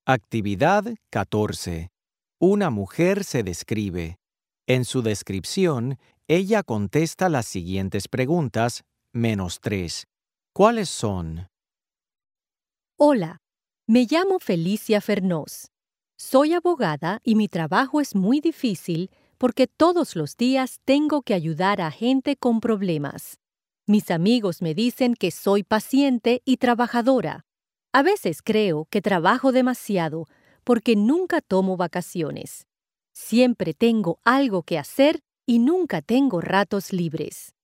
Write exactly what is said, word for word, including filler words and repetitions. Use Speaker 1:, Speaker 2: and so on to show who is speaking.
Speaker 1: Actividad catorce. Una mujer se describe. En su descripción, ella contesta las siguientes preguntas, menos tres. ¿Cuáles son?
Speaker 2: Hola, me llamo Felicia Fernós. Soy abogada y mi trabajo es muy difícil porque todos los días tengo que ayudar a gente con problemas. Mis amigos me dicen que soy paciente y trabajadora. A veces creo que trabajo demasiado porque nunca tomo vacaciones. Siempre tengo algo que hacer y nunca tengo ratos libres.